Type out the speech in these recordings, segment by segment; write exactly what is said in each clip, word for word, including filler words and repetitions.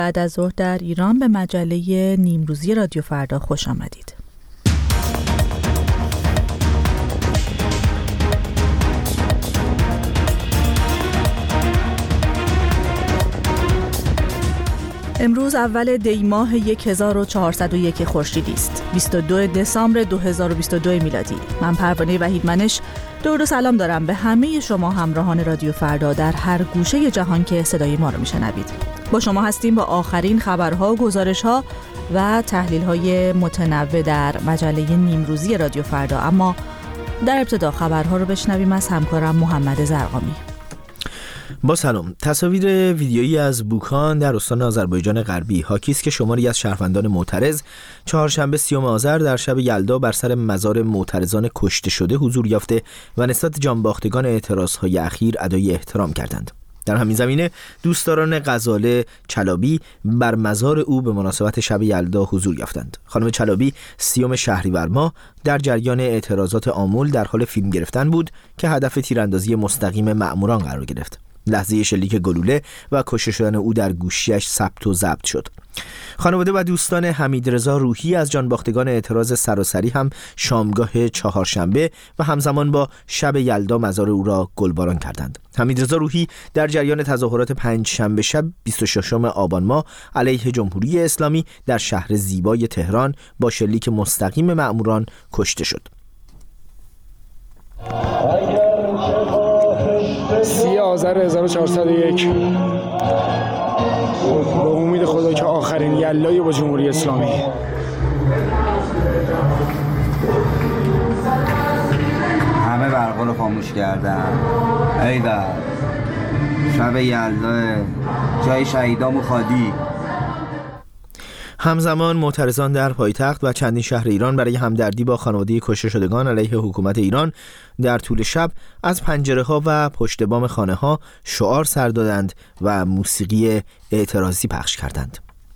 بعد از ظهر در ایران به مجله نیمروزی رادیو فردا خوش آمدید. امروز اول دی ماه هزار و چهارصد و یک خورشیدی است. بیست و دو دسامبر دو هزار و بیست و دو میلادی. من پروانه وحیدمنش درود و سلام دارم به همه شما همراهان رادیو فردا در هر گوشه جهان که صدای ما رو میشنوید. با شما هستیم با آخرین خبرها، گزارش‌ها و تحلیل‌های متنوع در مجله نیمروزی رادیو فردا. اما در ابتدا خبرها رو بشنویم از همکارم محمد زرقامی. با سلام. تصاویر ویدیویی از بوکان در استان آذربایجان غربی حاکی است که شماری از شهروندان معترض چهارشنبه سیوم آذر در شب یلدا بر سر مزار معترضان کشته شده حضور یافته و نسبت جانباختگان اعتراضهای اخیر ادای احترام کردند. در همین زمینه دوستداران غزاله چلابی بر مزار او به مناسبت شب یلدا حضور یافتند. خانم چلابی سیوم شهریور ماه در جریان اعتراضات آمول در حال فیلم گرفتن بود که هدف تیراندازی مستقیم مأموران قرار گرفت. لحظه شلیک گلوله و کشته شدن او در گوشیش ثبت و ضبط شد. خانواده و دوستان حمیدرضا روحی از جانباختگان اعتراض سراسری هم شامگاه چهارشنبه و همزمان با شب یلدا مزار او را گلباران کردند. حمیدرضا روحی در جریان تظاهرات پنج شنبه شب بیست و ششم آبان ماه علیه جمهوری اسلامی در شهر زیبای تهران با شلیک مستقیم مأموران کشته شد. سی آذر هزار و چهارصد و یک به امید خدا که آخرین یلای با جمهوری اسلامی. همه برقا رو خاموش کردن. ای بابا شب یلدا جای شهیدامو خالی. همزمان معترضان در پایتخت و چندین شهر ایران برای همدردی با خانواده کشته شدگان علیه حکومت ایران در طول شب از پنجره‌ها و پشت بام خانه‌ها شعار سر دادند و موسیقی اعتراضی پخش کردند.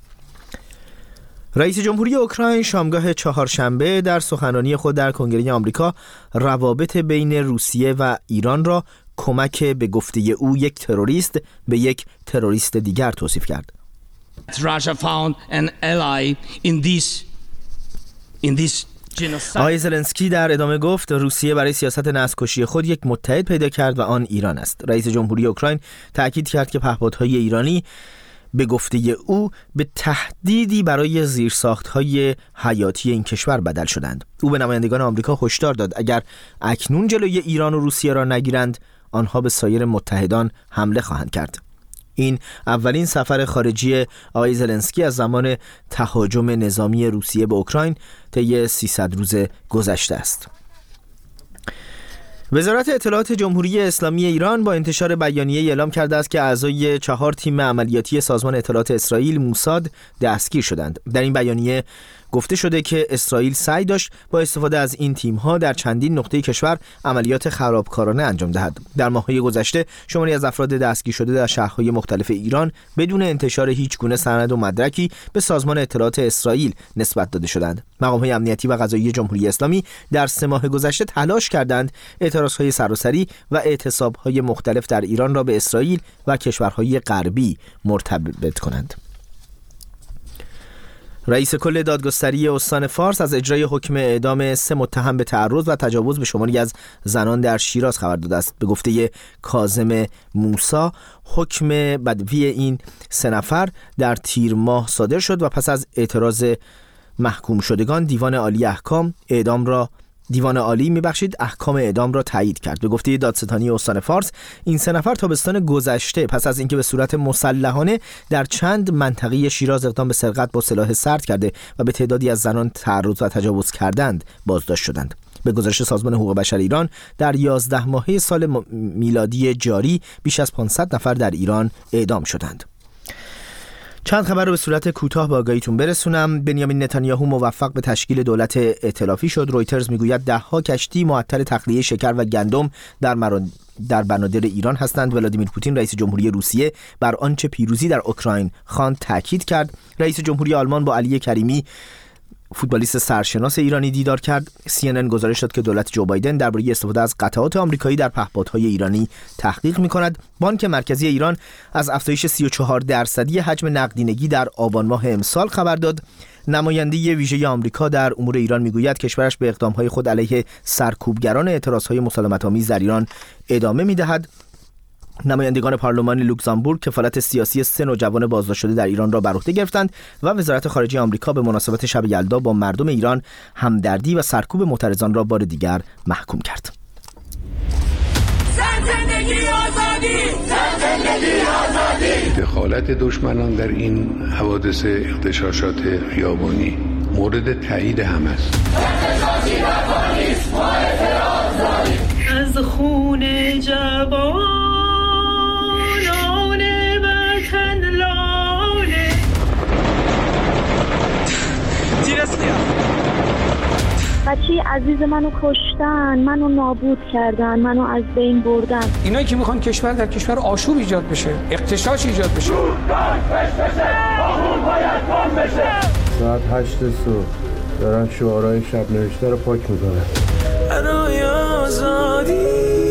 رئیس جمهوری اوکراین شامگاه چهارشنبه در سخنرانی خود در کنگره آمریکا روابط بین روسیه و ایران را کمک به گفته او یک تروریست به یک تروریست دیگر توصیف کرد. Russia found an ally in this in this genocide. آقای زلنسکی در ادامه گفت روسیه برای سیاست نسل‌کشی خود یک متحد پیدا کرد و آن ایران است. رئیس جمهوری اوکراین تأکید کرد که پهپادهای ایرانی به گفته او به تهدیدی برای زیرساخت‌های حیاتی این کشور بدل شدند. او به نمایندگان آمریکا هشدار داد اگر اکنون جلوی ایران و روسیه را نگیرند آنها به سایر متحدان حمله خواهند کرد. این اولین سفر خارجی آقای زلنسکی از زمان تهاجم نظامی روسیه به اوکراین طی سیصد روز گذشته است. وزارت اطلاعات جمهوری اسلامی ایران با انتشار بیانیه اعلام کرده است که اعضای چهار تیم عملیاتی سازمان اطلاعات اسرائیل موساد دستگیر شدند. در این بیانیه گفته شده که اسرائیل سعی داشت با استفاده از این تیم‌ها در چندین نقطه کشور عملیات خرابکارانه انجام دهد. در ماه‌های گذشته شماری از افراد دستگیر شده در شهرهای مختلف ایران بدون انتشار هیچ گونه سند و مدرکی به سازمان اطلاعات اسرائیل نسبت داده شدند. مقام‌های امنیتی و قضایی جمهوری اسلامی در سه ماه گذشته تلاش کردند اعتراضهای سراسری و اعتصاب‌های مختلف در ایران را به اسرائیل و کشورهای غربی مرتبط کنند. رئیس کل دادگستری استان فارس از اجرای حکم اعدام سه متهم به تعرض و تجاوز به شماری از زنان در شیراز خبر داده است. به گفته کاظم موسی حکم بدوی این سه نفر در تیر ماه صادر شد و پس از اعتراض محکوم شدگان دیوان عالی احکام اعدام را دیوان عالی میبخشید احکام اعدام را تایید کرد. به گفته دادستانی استان فارس این سه نفر تابستان گذشته پس از اینکه به صورت مسلحانه در چند منطقه شیراز اقدام به سرقت با سلاح سرد کرده و به تعدادی از زنان تعرض و تجاوز کردند بازداشت شدند. به گزارش سازمان حقوق بشر ایران در یازده ماهه سال میلادی جاری بیش از پانصد نفر در ایران اعدام شدند. چند خبر رو به صورت کوتاه به آگاهیتون برسونم. بنیامین نتانیاهو موفق به تشکیل دولت ائتلافی شد. رویترز میگوید ده ها کشتی معطل تخلیه شکر و گندم در مران در بنادر ایران هستند. ولادیمیر پوتین رئیس جمهوری روسیه بر آنچه پیروزی در اوکراین خواند تاکید کرد. رئیس جمهوری آلمان با علی کریمی فوتبالیست سرشناس ایرانی دیدار کرد. سی ان ان گزارش داد که دولت جو بایدن درباره استفاده از قطعات آمریکایی در پهپادهای ایرانی تحقیق می‌کند. بانک مرکزی ایران از افزایش سی و چهار درصدی حجم نقدینگی در آبان ماه امسال خبر داد. نماینده ویژه آمریکا در امور ایران میگوید کشورش به اقدام‌های خود علیه سرکوبگران اعتراض‌های مسالمت‌آمیز در ایران ادامه می‌دهد. نمایندگان پارلمان لوکزامبورگ کفالت سیاسی سه نوجوان بازداشت شده در ایران را بر عهده گرفتند و وزارت خارجه آمریکا به مناسبت شب یلدا با مردم ایران همدردی و سرکوب معترضان را بار دیگر محکوم کرد. زندگی آزادی، زندگی آزادی. دخالت دشمنان در این حوادث اغتشاشات خیابانی مورد تایید همه است. اغتشاشی نکنید، ما اعتراض داریم. از خون جوان بچه عزیز منو کشتن، منو نابود کردن، منو از بین بردن. اینایی که میخوان کشور در کشور آشوب ایجاد بشه، اغتشاش ایجاد بشه. ساعت هشت صبح دارن شعارهای شب نوشته رو پاک میکنن. برای آزادی.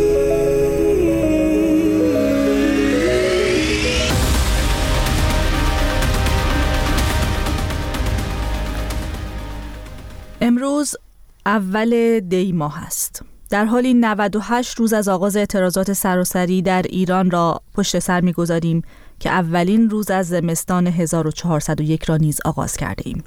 امروز اول دی ماه است. در حالی نود و هشت روز از آغاز اعتراضات سراسری در ایران را پشت سر می‌گذاریم که اولین روز از زمستان هزار و چهارصد و یک را نیز آغاز کرده ایم.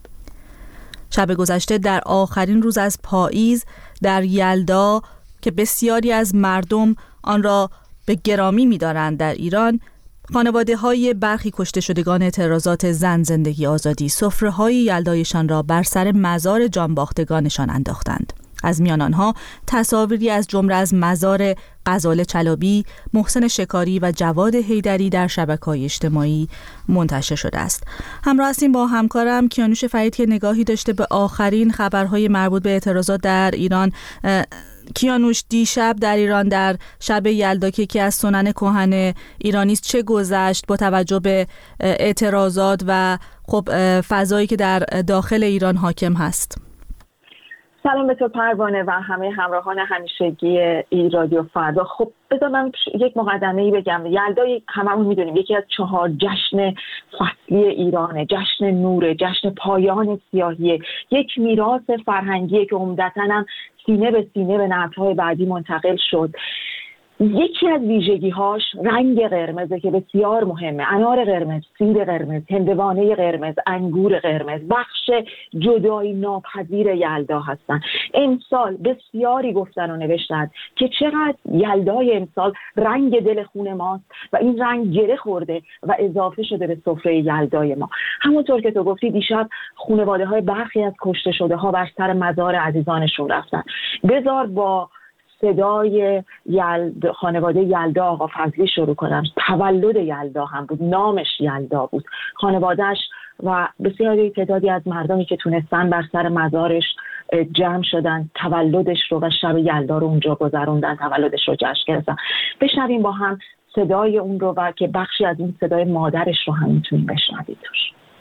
شب گذشته در آخرین روز از پاییز در یلدا که بسیاری از مردم آن را به گرامی می‌دارند در ایران، خانواده‌های برخی کشته شدگان اعتراضات زن زندگی آزادی سفره‌های یلدایشان را بر سر مزار جانباختگانشان انداختند. از میان آنها تصاویری از جمله از مزار غزاله چلابی، محسن شکاری و جواد حیدری در شبکه‌های اجتماعی منتشر شده است. همراه هستیم با همکارم کیانوش فرید که نگاهی داشته به آخرین خبرهای مربوط به اعتراضات در ایران. کیانوش، دیشب در ایران در شب یلدا که یکی از سنن کهن ایرانی است چه گذشت با توجه به اعتراضات و خب فضایی که در داخل ایران حاکم هست؟ سلام به تو پروانه و همه همراهان همیشگی ای رادیو فردا. خب بذار من یک مقدمه‌ای بگم. یلدا هممون میدونیم یکی از چهار جشن فصلی ایرانه، جشن نور، جشن پایان سیاهی، یک میراث فرهنگی که عمدتاً هم سینه به سینه به نسل‌های بعدی منتقل شد. یکی از ویژگی‌هاش رنگ قرمزه که بسیار مهمه. انار قرمز، سیر قرمز، هندوانه قرمز، انگور قرمز بخش جدایی ناپذیر یلدا هستن. امسال بسیاری گفتن و نوشتن که چقدر یلدای امسال رنگ دل خون ماست و این رنگ گره خورده و اضافه شده به سفره یلدای ما. همونطور که تو گفتی دیشب خانواده‌های برخی از کشته شده‌ها بر سر مزار عزیزانشون رفتن. بذار با صدای یلد خانواده یلدا آقا فضلی شروع کنم. تولد یلدا هم بود، نامش یلدا بود. خانوادهش و بسیاری تعدادی از مردمی که تونستن بر سر مزارش جمع شدن، تولدش رو و شب یلدا رو اونجا گذروندن، تولدش رو جشن گرفتن. بشنویم با هم صدای اون رو و که بخشی از اون صدای مادرش رو هم میتونیم بشنوید توش.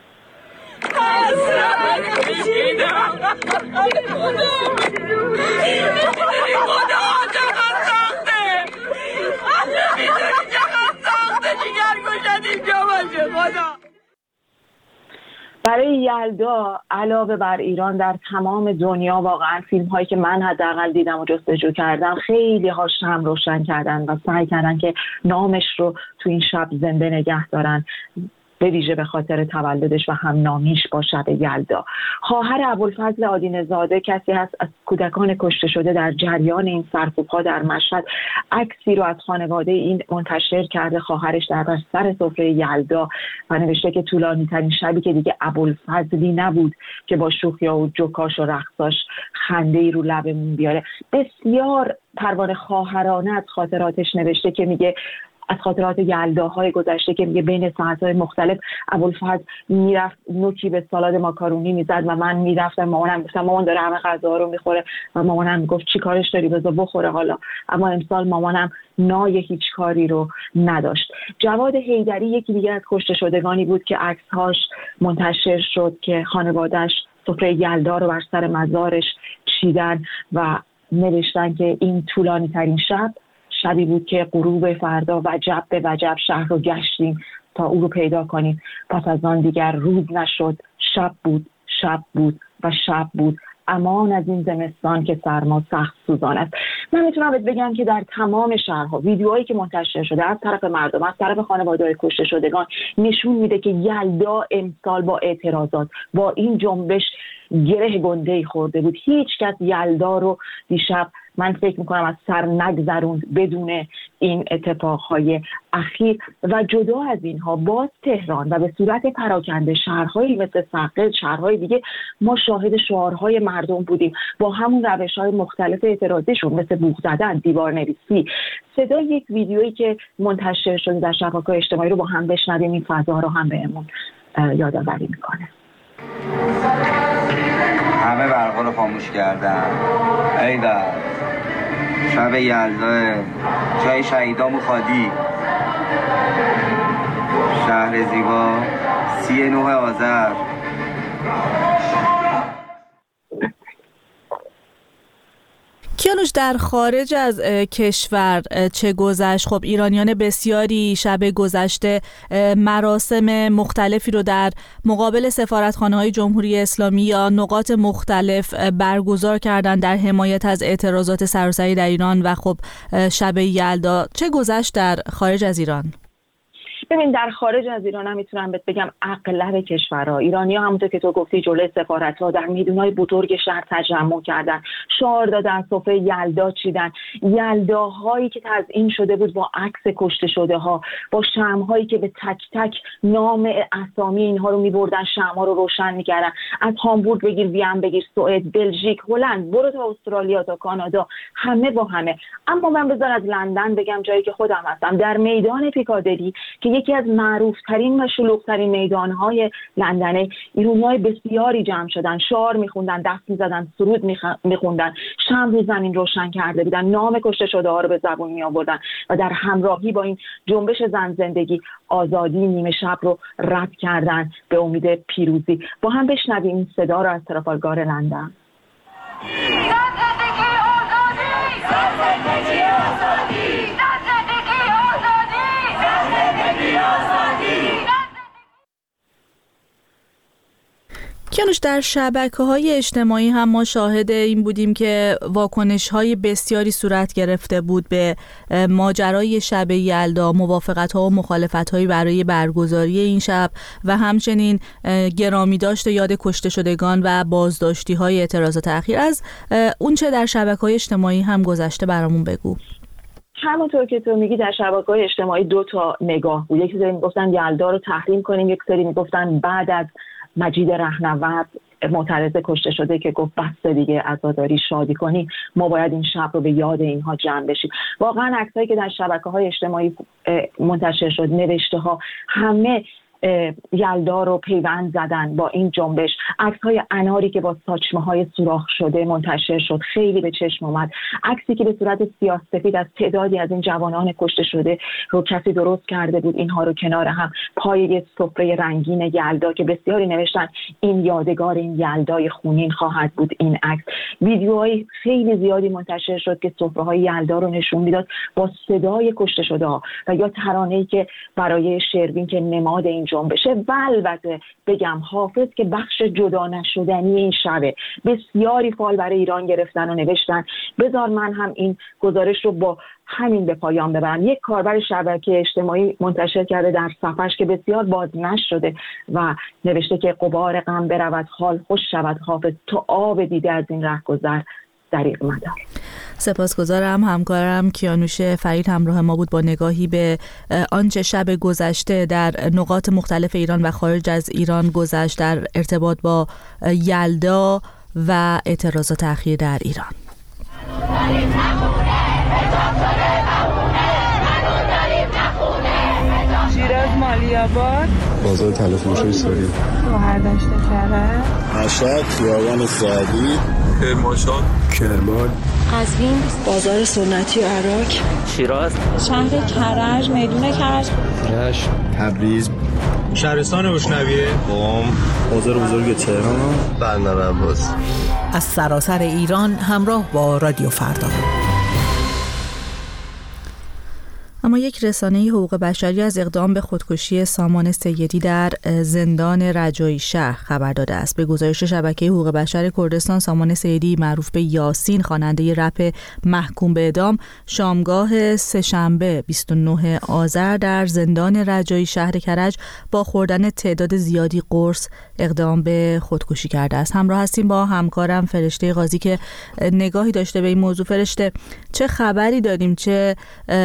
برای یلدا علاوه بر ایران در تمام دنیا واقعا فیلم هایی که من حداقل دیدم و جستجو کردم خیلی هاش هم روشن کردن و سعی کردن که نامش رو تو این شب زنده نگه دارن، به ویژه به خاطر تولدش و هم نامیش با شب یلدا. خواهر ابوالفضل آدینه‌زاده کسی هست از کودکان کشته شده در جریان این سرکوب‌ها در مشهد. عکسی رو از خانواده این منتشر کرده، خواهرش در سر سفره یلدا و نوشته که طولانی‌ترین شبی که دیگه ابوالفضلی نبود که با شوخی‌ها و جوکاش و رقصاش خنده‌ای رو لبمون بیاره. بسیار پروانه خواهرانه از خاطراتش نوشته که میگه از خاطرات یلداهای گذشته که میگه بین ساعت‌های مختلف ابوالفضل میرفت نوکی به سالاد ماکارونی میزد و من میرفتم مامانم گفتم مامان داره همه غذاها رو میخوره و مامانم میگفت چی کارش داری بذار بخوره حالا. اما امسال مامانم نای هیچ کاری رو نداشت. جواد حیدری یکی دیگه از کشته شدگانی بود که عکس‌هاش منتشر شد که خانواده‌اش سفره یلدا رو بر سر مزارش چیدن و نوشتن که این طولانی ترین شب شبی بود که غروب فردا وجب به وجب شهر رو گشتیم تا او رو پیدا کنیم. پس از آن دیگر روز نشد، شب بود، شب بود و شب بود. امان از این زمستان که سرما سخت سوزان است. من میتونم بهت بگم که در تمام شهرها ویدیوهایی که منتشر شده از طرف مردم، از طرف خانواده‌های کشته شدگان، نشون میده که یلدا امسال با اعتراضات، با این جنبش گره گنده‌ای خورده بود. هیچ کس یلدا رو دیشب من فکر میکنم از سر نگذروند بدون این اتفاقهای اخیر. و جدا از اینها باز تهران و به صورت پراکنده شهرهایی مثل سقط، شهرهای دیگه، ما شاهد شعارهای مردم بودیم با همون روش‌های مختلف اعتراضیشون، مثل بوق زدن، دیوار نویسی. صدای یک ویدیویی که منتشر شده در شبکه‌های اجتماعی رو با هم بشنویم، این فضا رو هم بهمون یادآوری میکنه. همه برقا رو خاموش کردن. ای در شب یلدا جای شهیدامو خالی، شهر زیبا، سی نوه آذر. کیانوش، در خارج از کشور چه گذشت؟ خب ایرانیان بسیاری شب گذشته مراسم مختلفی رو در مقابل سفارتخانه‌های جمهوری اسلامی یا نقاط مختلف برگزار کردن در حمایت از اعتراضات سراسری در ایران و خب شب یلدا. چه گذشت در خارج از ایران؟ ببین، در خارج از ایران هم میتونم بهت بگم اغلب کشورها ایرانی‌ها همونطور که تو گفتی جلوی سفارت‌ها در میدون‌های بزرگ شهر تجمع کردن، شعار دادن، سفره یلدا چیدن، یلداهایی که تزیین شده بود با عکس کشته شده ها، با شمع‌هایی که به تک تک نام اسامی اینها رو می‌بردن، شمع‌ها رو روشن می‌کردن. از هامبورگ بگیر، وین بگیر، سوئد، بلژیک، هلند، برو تا استرالیا تا کانادا، همه با همه. اما من بذار از لندن بگم، جایی که خودم هستم، در میدان پیکادلی که یکی از معروفترین و شلوغ‌ترین میدان‌های لندن، ایرانی‌های بسیاری جمع شدن، شعار می‌خوندن، دست می‌زدن، سرود می‌خوندن، شمع رو زمین روشن کرده بودن، نام کشته شده‌ها رو به زبون می‌آوردن و در همراهی با این جنبش زن زندگی آزادی نیمه شب رو رد کردن به امید پیروزی. با هم بشنویم این صدا رو از ترافالگار لندن. کیانوش، در شبکه‌های اجتماعی هم ما شاهد این بودیم که واکنش‌های بسیاری صورت گرفته بود به ماجرای شب یلدا، موافقت‌ها و مخالفت‌هایی برای برگزاری این شب و همچنین گرامی داشت یاد کشته شدگان و بازداشتی‌های اعتراضات اخیر. از اون چه در شبکه‌های اجتماعی هم گذشته برامون بگو. همونطور که تو میگی در شبکه‌های اجتماعی دو تا نگاه بود. یک سری میگفتن یلدا رو تحریم کنیم، یک سری میگفتن بعد از مجید رهنورد معترض کشته شده که گفت بس دیگه عزاداری شادی کنی، ما باید این شب رو به یاد اینها جمع بشیم. واقعا عکسایی که در شبکه‌های اجتماعی منتشر شد، نوشته ها، همه یلدا رو پیوند زدن با این جنبش. عکس‌های اناری که با ساچمه‌های سوراخ شده منتشر شد، خیلی به چشم اومد. عکسی که به صورت سیاه‌سفید از تعدادی از این جوانان کشته شده رو کسی درست کرده بود، اینها رو کنار هم پای یک سفره رنگین یلدا که بسیاری نوشتن این یادگار این یلدای خونین خواهد بود. این عکس، ویدیوهای خیلی زیادی منتشر شد که سفره‌های یلدا رو نشون میداد با صدای کشته شده‌ها و یا ترانه‌ای که برای شروین که نماد این جنبشه. و البته بگم حافظ که بخش جدا نشدنی این شبه. بسیاری فال برای ایران گرفتن و نوشتن. بذار من هم این گزارش رو با همین به پایان ببرم. یک کاربر شبکه اجتماعی منتشر کرده در صفحش که بسیار بازنشر شده و نوشته که غبار غم برود، حال خوش شود حافظ، تو آب دیده از این رهگذر دریغ مدار. سپاسگزارم. همکارم کیانوش فرید همراه ما بود با نگاهی به آنچه شب گذشته در نقاط مختلف ایران و خارج از ایران گذشت در ارتباط با یلدا و اعتراضات اخیر در ایران. شیراز، مالی‌آباد، بازار تلفروشی سوری، شهردشت کرج، مشهد، خیابان سعدی، کرمانشاه، کرمان، قزوین، بازار سنتی عراق، شیراز، شهر کرج، میدون کرج، رشت، تبریز، شهرستان اشنویه، قم، بازار بزرگ تهران، بندر عباس. از سراسر ایران همراه با رادیو فردا. اما یک رسانه حقوق بشری از اقدام به خودکشی سامان سیدی در زندان رجایی شهر خبر داده است. به گزارش شبکه حقوق بشر کردستان، سامان سیدی معروف به یاسین، خواننده رپ محکوم به اعدام، شامگاه سه‌شنبه بیست و نه آذر در زندان رجایی شهر کرج با خوردن تعداد زیادی قرص اقدام به خودکشی کرده است. همراه هستیم با همکارم فرشته قاضی که نگاهی داشته به این موضوع. فرشته، چه خبری داریم؟ چه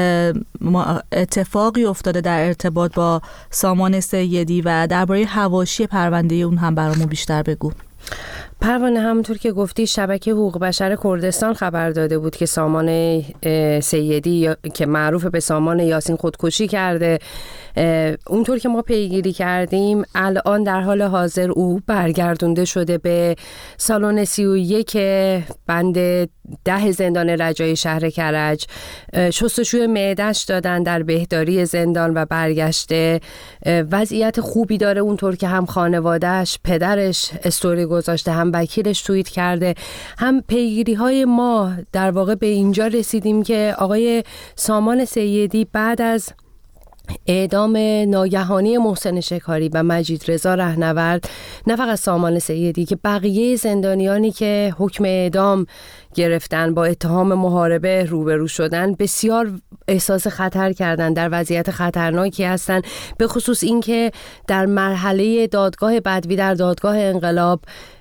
اتفاقی افتاده در ارتباط با سامان سیدی و درباره حواشی پرونده اون هم برامون بیشتر بگو. پروانه، همونطور که گفتی شبکه حقوق بشر کردستان خبر داده بود که سامان سیدی که معروف به سامان یاسین خودکشی کرده. اونطور که ما پیگیری کردیم الان در حال حاضر او برگردونده شده به سالن سی و یک بند ده زندان رجایی شهر کرج. شستشوی معده‌اش دادن در بهداری زندان و برگشته. وضعیت خوبی داره، اونطور که هم خانوادهش، پدرش استوری گذاشته، هم وکیلش توییت کرده. هم پیگیری های ما در واقع به اینجا رسیدیم که آقای سامان سیدی بعد از اعدام ناگهانی محسن شکاری و مجید رضا رهنورد، نه فقط سامان سیدی که بقیه زندانیانی که حکم اعدام گرفتن با اتهام محاربه روبرو شدن، بسیار احساس خطر کردن، در وضعیت خطرناکی هستن، به خصوص این که در مرحله دادگاه بدوی در دادگاه انقلاب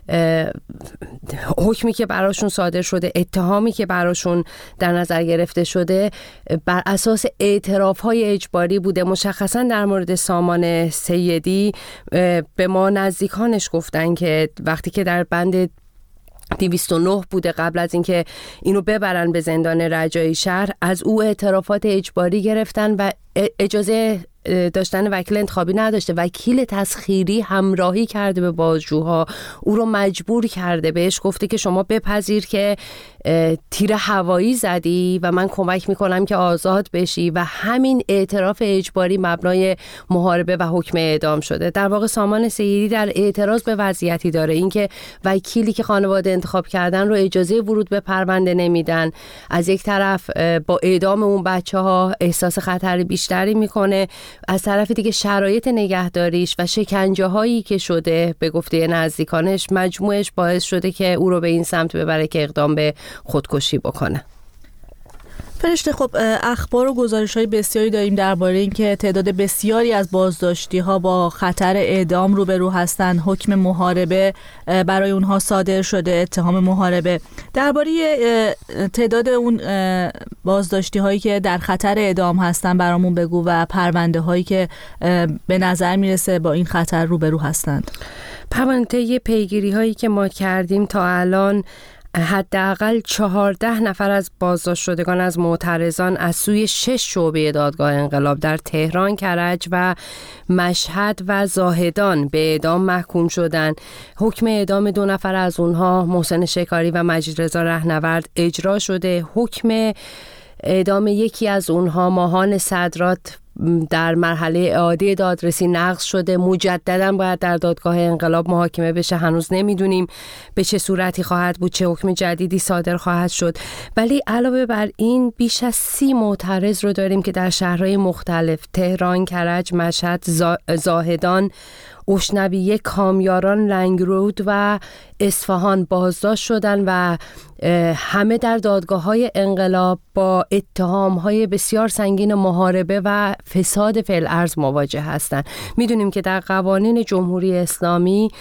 حکمی که براشون صادر شده، اتهامی که براشون در نظر گرفته شده بر اساس اعتراف‌های اجباری بوده. مشخصا در مورد سامان سیدی به ما نزدیکانش گفتن که وقتی که در بند دویست و نه بوده، قبل از اینکه اینو ببرن به زندان رجایی شهر، از او اعترافات اجباری گرفتن و اجازه داشتن وکیل انتخابی نداشته. وکیل تسخیری همراهی کرده به بازجوها، او رو مجبور کرده، بهش گفته که شما بپذیر که تیر هوایی زدی و من کمک میکنم که آزاد بشی، و همین اعتراف اجباری مبنای محاربه و حکم اعدام شده. در واقع سامان سیدی در اعتراض به وضعیتی داره، اینکه وکیلی که خانواده انتخاب کردن رو اجازه ورود به پرونده نمیدن. از یک طرف با اعدام اون بچه‌ها احساس خطر بیشتری میکنه، از طرف دیگه شرایط نگهداریش و شکنجه هایی که شده به گفته نزدیکانش مجموعش باعث شده که او رو به این سمت ببره که اقدام به خودکشی بکنه. فرشته، خب اخبار و گزارش‌های بسیاری داریم درباره اینکه تعداد بسیاری از بازداشتی‌ها با خطر اعدام روبرو هستند. حکم محاربه برای اونها صادر شده، اتهام محاربه. درباره تعداد اون بازداشتی‌هایی که در خطر اعدام هستن برامون بگو و پرونده‌هایی که به نظر میرسه با این خطر روبرو هستند. پرونده پیگیری‌هایی که ما کردیم تا الان حداقل چهارده نفر از بازداشت شدگان از معترضان از سوی شش شعبه دادگاه انقلاب در تهران، کرج و مشهد و زاهدان به اعدام محکوم شدند. حکم اعدام دو نفر از اونها، محسن شکاری و مجید رضا رهنورد، اجرا شده. حکم اعدام یکی از اونها، ماهان صدرات، در مرحله اعاده دادرسی نقض شده. مجددا باید در دادگاه انقلاب محاکمه بشه. هنوز نمیدونیم به چه صورتی خواهد بود، چه حکم جدیدی صادر خواهد شد. ولی علاوه بر این بیش از سی معترض رو داریم که در شهرهای مختلف، تهران، کرج، مشهد، زاهدان، اشنویه، کامیاران، لنگرود و اصفهان بازداشت شدن و همه در دادگاه‌های انقلاب با اتهام‌های بسیار سنگین محاربه و فساد فعل ارض مواجه هستند. میدونیم که در قوانین جمهوری اسلامی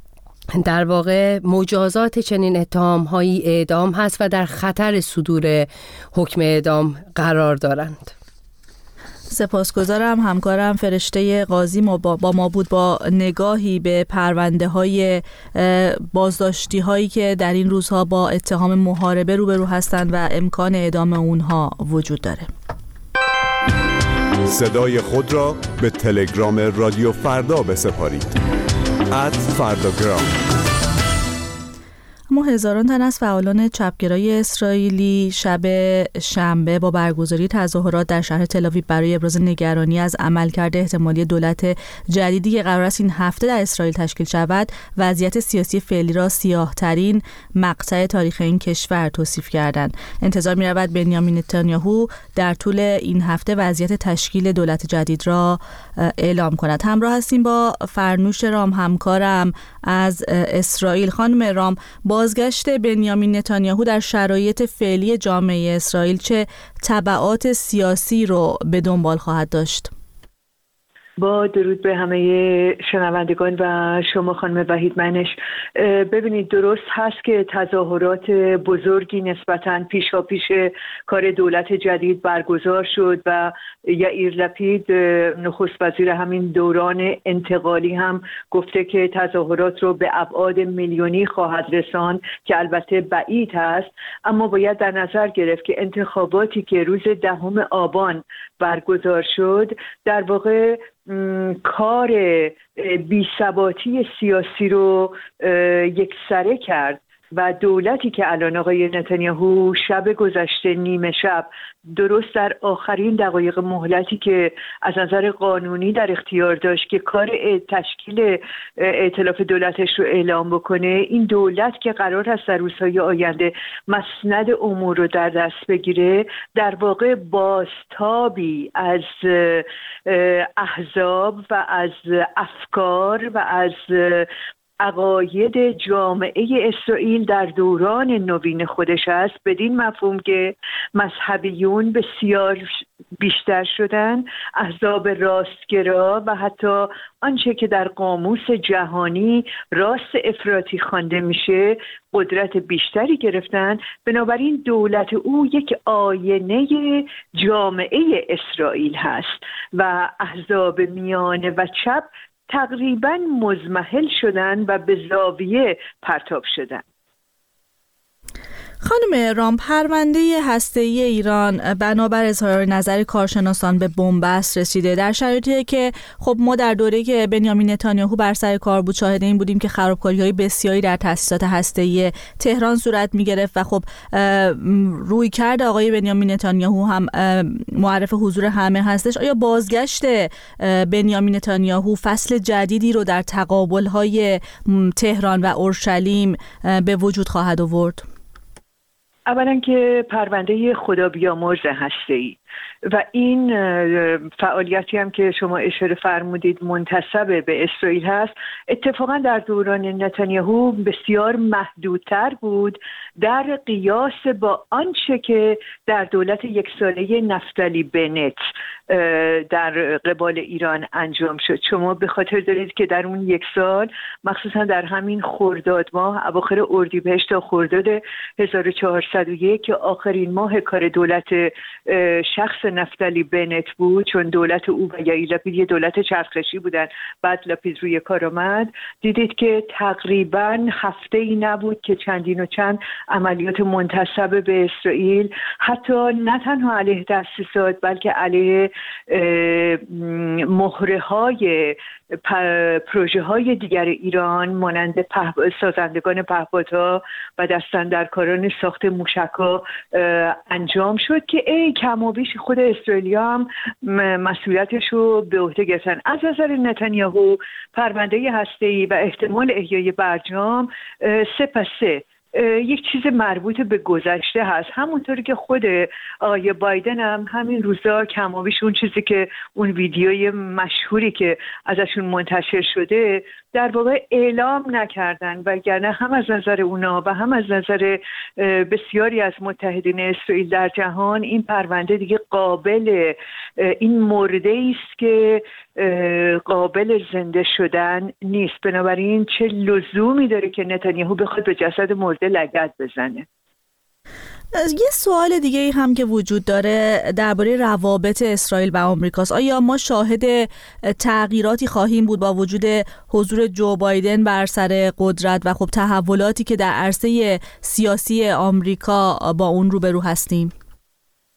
در واقع مجازات چنین اتهام‌هایی اعدام هست و در خطر صدور حکم اعدام قرار دارند. سپاسگزارم. همکارم فرشته قاضی با ما بود با نگاهی به پرونده های بازداشتی هایی که در این روزها با اتهام محاربه روبرو هستند و امکان اعدام اونها وجود داره. صدای خود را به تلگرام رادیو فردا بسپارید. ات فرداگرام. اما هزاران تن از فعالان چپگرای اسرائیلی شب شنبه با برگزاری تظاهرات در شهر تل‌آویو برای ابراز نگرانی از عملکرد احتمالی دولت جدیدی که قرار است این هفته در اسرائیل تشکیل شود، وضعیت سیاسی فعلی را سیاه‌ترین مقطع تاریخ این کشور توصیف کردند. انتظار می‌رود بنیامین نتانیاهو در طول این هفته وضعیت تشکیل دولت جدید را اعلام کند. همراه هستیم با فرنوش رام همکارم از اسرائیل. خانم رام، بازگشت بنیامین نتانیاهو در شرایط فعلی جامعه اسرائیل چه تبعات سیاسی رو به دنبال خواهد داشت؟ با درود به همه شنوندگان و شما خانم وحید منش. ببینید، درست هست که تظاهرات بزرگی نسبتاً پیشا پیش کار دولت جدید برگزار شد و یائیر لپید نخست وزیر همین دوران انتقالی هم گفته که تظاهرات رو به ابعاد میلیونی خواهد رساند که البته بعید هست، اما باید در نظر گرفت که انتخاباتی که روز دهم آبان برگزار شد در واقع کار بی‌ثباتی سیاسی رو یکسره کرد و دولتی که الان آقای نتانیاهو شب گذشته نیمه شب درست در آخرین دقایق مهلتی که از نظر قانونی در اختیار داشت که کار تشکیل ائتلاف دولتش رو اعلام بکنه، این دولت که قرار است در روزهای آینده مسند امور رو در دست بگیره، در واقع بازتابی از احزاب و از افکار و از عقاید جامعه اسرائیل در دوران نوین خودش است، بدین مفهوم که مذهبیون بسیار بیشتر شدن، احزاب راستگرا و حتی آنچه که در قاموس جهانی راست افراطی خوانده میشه قدرت بیشتری گرفتن. بنابراین دولت او یک آینه جامعه اسرائیل هست و احزاب میانه و چپ تقریباً مزمحل شدن و به زاویه پرتاب شدن. خانم رام، پرونده هسته‌ای ایران بنابر اظهار نظر کارشناسان به بنبست رسیده در شرایطی که خب ما در دوره‌ای که بنیامین نتانیاهو بر سر کار بود شاهد این بودیم که خرابکاری‌های بسیاری در تأسیسات هسته‌ای تهران صورت می‌گرفت و خب رویکرد آقای بنیامین نتانیاهو هم معرف حضور همه هستش. آیا بازگشت بنیامین نتانیاهو فصل جدیدی رو در تقابل‌های تهران و اورشلیم به وجود خواهد آورد؟ اولا که پرونده خدا بیامرز هسته‌ای و این فعالیتی هم که شما اشاره فرمودید منتسب به اسرائیل هست، اتفاقا در دوران نتانیاهو بسیار محدودتر بود در قیاس با آنچه که در دولت یک ساله نفتالی بنت در قبال ایران انجام شد. شما به خاطر دارید که در اون یک سال مخصوصا در همین خرداد ماه، اواخر اردیبهشت تا خرداد هزار و چهارصد و یک که آخرین ماه کار دولت شخص نفتالی بنت بود، چون دولت او و یائیر لپید یه دولت چرخشی بودن، بعد لپید روی کار آمد، دیدید که تقریبا هفته ای نبود که چندین و چند عملیات منتسب به اسرائیل، حتی نه تنها علیه تأسیسات بلکه علیه مهره های پروژه های دیگر ایران مانند سازندگان پهپادها و دستاندرکاران ساخت موشک‌ها انجام شد که ای کم و بیش خود اسرائیلیا هم مسئولیتش رو به عهده گرفتن. از نظر نتانیاهو پرونده هسته‌ای و احتمال احیای برجام سه پس سه یک چیز مربوط به گذشته هست، همونطوری که خود آقای بایدن هم همین روزا کم و بیش اون چیزی که اون ویدیوی مشهوری که ازشون منتشر شده در واقع اعلام نکردن، وگرنه هم از نظر اونا و هم از نظر بسیاری از متحدین اسرائیل در جهان این پرونده دیگه قابل این مرده است که قابل زنده شدن نیست. بنابراین چه لزومی داره که نتانیاهو بخواد به جسد مرده لگد بزنه؟ یه سوال دیگه ای هم که وجود داره درباره روابط اسرائیل و آمریکاست. آیا ما شاهد تغییراتی خواهیم بود با وجود حضور جو بایدن بر سر قدرت و خب تحولاتی که در عرصه سیاسی آمریکا با اون روبرو هستیم؟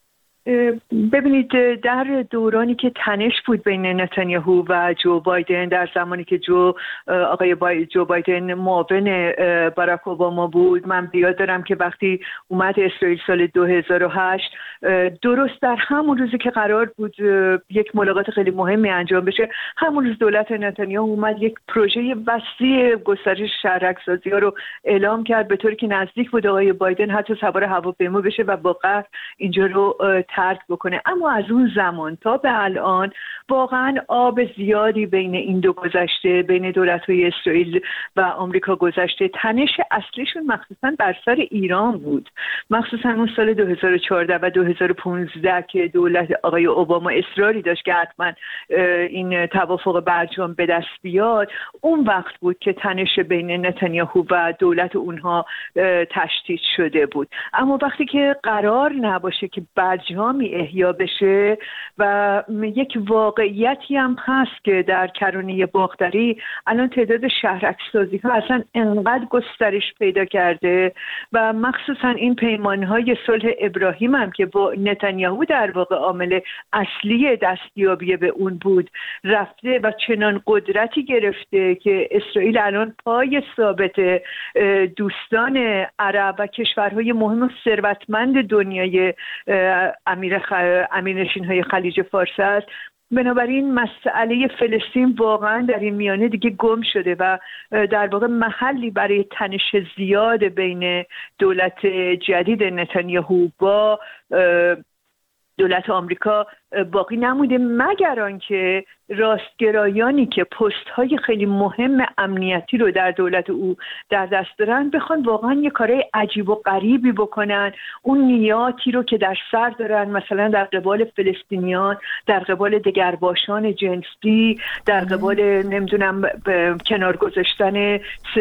ببینید در دورانی که تنش بود بین نتانیاهو و جو بایدن، در زمانی که جو آقای بای جو بایدن معاون باراک اوباما بود، من بیاد دارم که وقتی اومد اسرائیل سال دو هزار و هشت، درست در همون روزی که قرار بود یک ملاقات خیلی مهمی انجام بشه، همون روز دولت نتانیاهو اومد یک پروژه وسیع گسترش شهرک‌سازی‌ها رو اعلام کرد، به طوری که نزدیک بود آقای بایدن حتی سوار هواپیما بشه و با قهر اینجا رو ترک بکنه. اما از اون زمان تا به الان واقعا آب زیادی بین این دو گذشته، بین دولت‌های اسرائیل و آمریکا گذشته. تنش اصلیشون مخصوصا بر سر ایران بود، مخصوصا اون سال دو هزار و چهارده و دو هزار و پانزده که دولت آقای اوباما اصراری داشت که حتما این توافق برجام به دست بیاد. اون وقت بود که تنش بین نتانیاهو و دولت اونها تشدید شده بود. اما وقتی که قرار نباشه که برجامی احیا بشه و یک واقعیتی هم هست که در کرانه باختری الان تعداد شهرک‌سازی ها اصلا انقدر گسترش پیدا کرده و مخصوصا این پیمانهای صلح ابراهیم هم که با نتانیاهو در واقع عامل اصلی دستیابی به اون بود رفته و چنان قدرتی گرفته که اسرائیل الان پای ثابت دوستان عرب و کشورهای مهم و ثروتمند دنیای امیر خ... امیرنشین‌های خلیج فارس است. بنابراین مسئله فلسطین واقعا در این میانه دیگه گم شده و در واقع محلی برای تنش زیاد بین دولت جدید نتانیاهو با دولت آمریکا باقی نموده، مگر آنکه راستگرایانی که پست های خیلی مهم امنیتی رو در دولت او در دست دارن بخوان واقعا یه کارهای عجیب و غریبی بکنن، اون نیاتی رو که در سر دارن، مثلا در قبال فلسطینیان، در قبال دگرباشان جنسی، در قبال نمیدونم کنار گذاشتن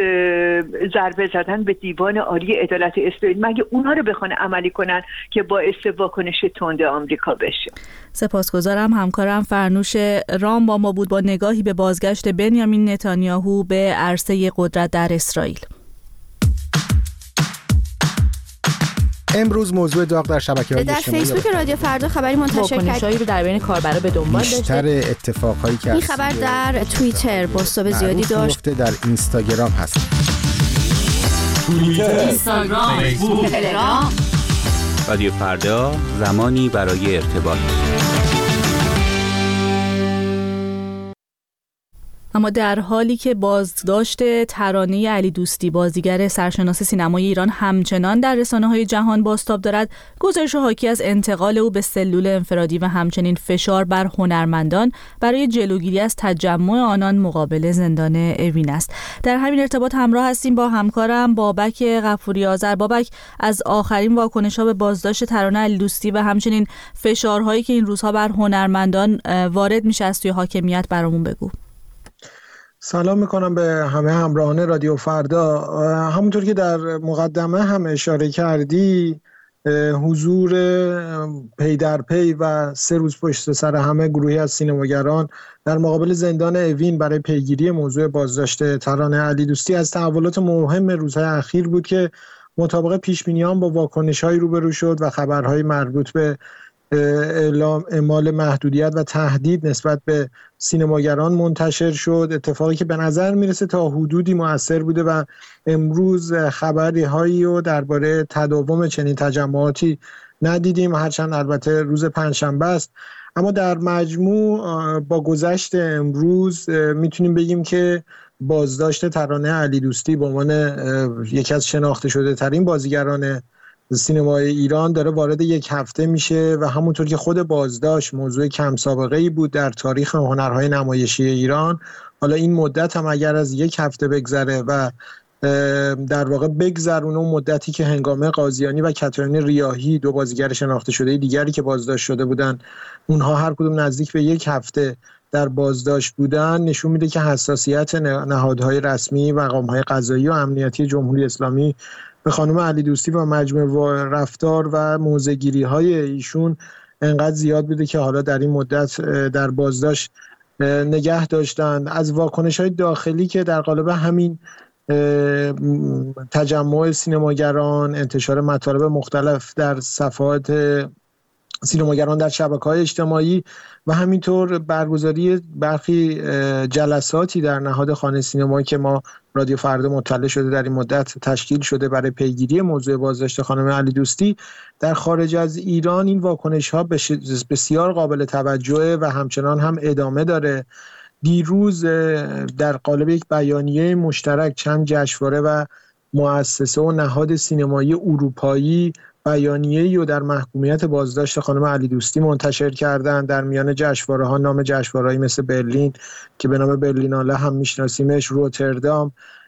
ضربه زدن به دیوان عالی عدالت اسرائیل، مگه اونا رو بخوان عملی کنن که باعث واکنش تند آمریکا بشه. سپاسگزارم. همکارم فرنوش رام با ما بود با نگاهی به بازگشت بنیامین نتانیاهو به عرصه قدرت در اسرائیل. امروز موضوع داغ در شبکه‌های اجتماعی در فیسبوک رادیو فردا خبری منتشر کرد واکنش‌هایی رو در بین کاربرا به دنبال داشته. بیشتر اتفاقایی که این خبر در توییتر بازتاب زیادی داشت، در اینستاگرام هست. توییتر، اینستاگرام، فیسبوک، تلگرام. رادیو فردا، زمانی برای ارتباط. اما در حالی که بازداشت ترانه علی دوستی بازیگر سرشناس سینمای ایران همچنان در رسانه‌های جهان بازتاب دارد، گزارش حاکی از انتقال او به سلول انفرادی و همچنین فشار بر هنرمندان برای جلوگیری از تجمع آنان مقابل زندان اوین است. در همین ارتباط همراه هستیم با همکارم بابک غفوری آذر. بابک، از آخرین واکنش‌ها به بازداشت ترانه علی دوستی و همچنین فشارهایی که این روزها بر هنرمندان وارد میشه از توی حاکمیت برامون بگو. سلام میکنم به همه همراهان رادیو فردا. همونطور که در مقدمه هم اشاره کردی، حضور پی در پی و سه روز پشت سر همه گروهی از سینماگران در مقابل زندان اوین برای پیگیری موضوع بازداشت ترانه علی دوستی از تحولات مهم روزهای اخیر بود که مطابق پیش‌بینی‌ها با واکنش‌هایی روبرو شد و خبرهای مربوط به اعلام اعمال محدودیت و تهدید نسبت به سینماگران منتشر شد، اتفاقی که به نظر میرسه تا حدودی مؤثر بوده و امروز خبری هایی رو درباره تداوم چنین تجمعاتی ندیدیم، هرچند البته روز پنجشنبه است. اما در مجموع با گذشت امروز میتونیم بگیم که بازداشت ترانه علی دوستی به عنوان یکی از شناخته شده ترین بازیگران سینمای ایران داره وارد یک هفته میشه و همونطور که خود بازداشت موضوع کم سابقه ای بود در تاریخ هنرهای نمایشی ایران، حالا این مدت هم اگر از یک هفته بگذره و در واقع بگذرونه اون مدتی که هنگامه قاضیانی و کتایان ریاحی دو بازیگر شناخته شده دیگری که بازداشت شده بودن، اونها هر کدوم نزدیک به یک هفته در بازداشت بودن، نشون میده که حساسیت نهادهای رسمی، مقامهای قضایی و امنیتی جمهوری اسلامی به خانم علی دوستی و مجموعه رفتار و موضع‌گیری های ایشون انقدر زیاد بوده که حالا در این مدت در بازداشت نگه داشتن. از واکنش های داخلی که در قالب همین تجمع سینماگران، انتشار مطالب مختلف در صفحات سینماگران در شبکه‌های اجتماعی و همینطور برگزاری برخی جلساتی در نهاد خانه سینمایی که ما رادیو فردا مطلع شده در این مدت تشکیل شده برای پیگیری موضوع بازداشت خانم علی دوستی در خارج از ایران، این واکنش‌ها بسیار قابل توجهه و همچنان هم ادامه داره. دیروز در قالب یک بیانیه مشترک چند جشنواره و مؤسسه و نهاد سینمایی اروپایی بیانیه‌ای رو در محکومیت بازداشت خانم علی دوستی منتشر کردن. در میان جشنواره‌ها نام جشنواره‌ای مثل برلین که به نام برلیناله هم میشناسیمش، روتردام